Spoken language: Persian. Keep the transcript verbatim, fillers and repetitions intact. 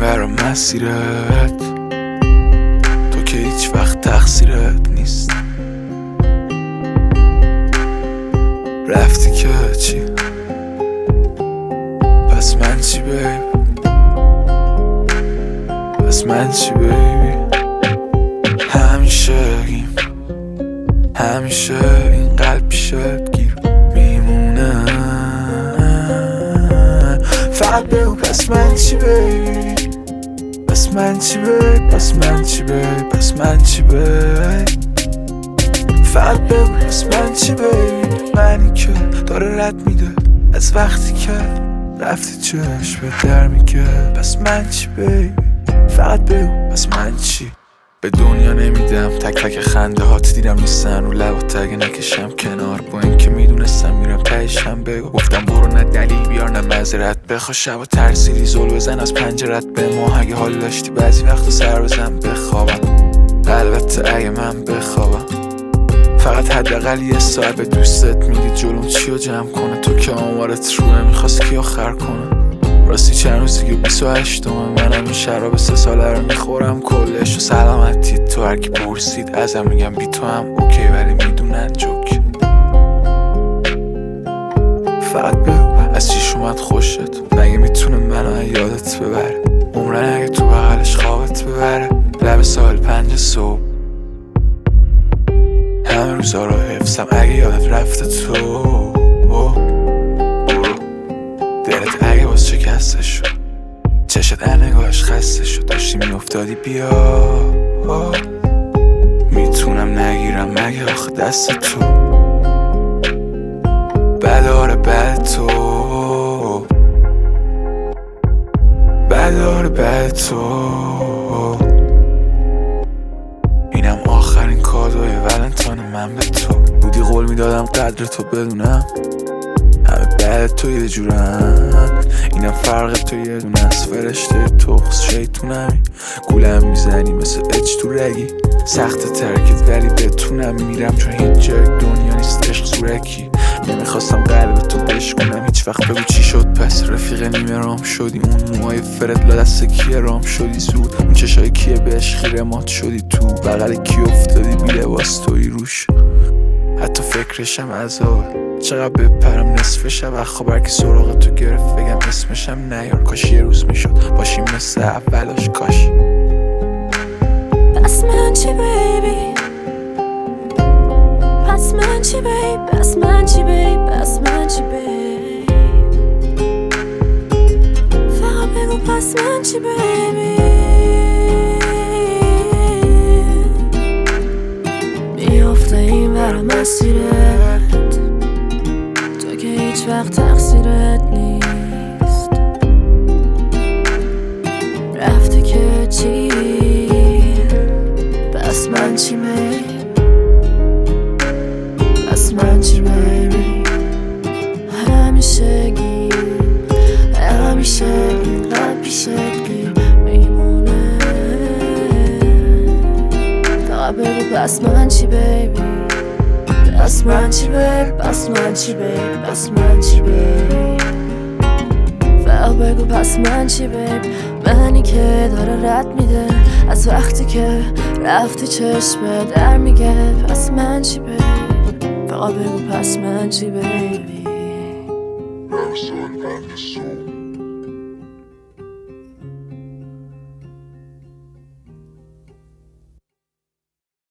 ور مسیرت، تو که هیچ وقت تقصیرت نیست. رفتی که چی؟ پس من چی بیبی؟ پس من چی بیبی؟ همیشه گیم، همیشه این قلب پیشت گیر میمونه. فقط بگو پس من چی بیبی؟ پس من چی بیبی؟ پس من چی بیبی؟ پس من چی بیبی؟ فقط بگو پس من چی بیبی؟ منی که داره رد میده از وقتی که رفتی چشم به در میگه. پس من چی بیبی؟ فقط بگو پس من چی؟ به دنیا نمیدم تک تک خنده هات دیدم نیستن رو لبات اگه نکشم کنار. با این که میدونستم میرم تهشم بگو. گفتم برو نه دلیل بیار نه معذرت بخوا. شب و ترسیدی زل بزن از پنجرت به ما. اگه حال داشتی بعضی وقتا سر بزن بخوابم، البته اگه من بخوابم. فقط حداقل یه ساعت به دوستت میدی جلوم چیو جمع کنه. تو که آمارت روه میخواست کی آخر کنه. راستی چند روزی که بیست و هشتمه منم این شراب سه ساله رو میخورم کلش. و سلامتی تو هرکی پرسید ازم میگم بی تو هم اوکی ولی میدونن جوک. فقط بگو از چیش اومد خوشت؟ مگه میتونه منو یادت ببره؟ عمرن اگه تو بغلش خوابت ببره. لب ساحل پنج صبح همه روزا رو حفظم اگه یادت رفته تو. دلت اگه باز شکسته شد، چشت در نگاهش خسته شد، داشتی میافتادی بیا. میتونم نگیرم مگه آخه دست تو؟ بداره بد تو، بداره بد تو. اینم آخرین کادوی ولنتاین من به تو. بودی قول میدادم قدر تو بدونم همه بعد تو یه جورن. اینم فرق تو یه دونه از فرشته تخص شیطونمی. گولم میزنی مثل اچ تو رگی. سخت ترکت ولی بتونم میرم چون هیچ جای دنیا نیست عشق زورکی. نمیخواستم قلب تو بشکنم هیچ وقت. بگو چی شد پس رفیق نیمه رام شدی؟ اون موهای فرد لا دست کیه رام شدی زود؟ اون چشای کیه بهش خیره مات شدی تو بغل کی افتادی بی لباس توی روش؟ حتی فکرشم عذابه چقدر بپرم نصف شب خبر که سراغ تو گرفت بگم اسمشم نیار. کاش یه روز میشد باشیم مثل اولاش کاش. پس من چی بیبی؟ پس من چی بیبی؟ پس من چی بیبی؟ پس من چی بیبی؟ فقط بگو پس من چی بیبی؟ میافته این ور مسیرت، تو که هیچ وقت تقصیرت نیست. رفته که چی؟ پس من چی بیبی؟ پس من چی بیبی؟ همیشه گیر، همیشه گیر، قلب پیشت گیر میمونه. فقط بگو پس من چی بیبی؟ پس من چی بیبی؟ پس من چی بیبی؟ پس من چی بیبی؟ فقط بگو پس من چی بیبی؟ منی که داره رد میده از وقتی که رفتی چشم در میگه. پس من چی بیبی؟ فقط بگو پس من چی بیبی؟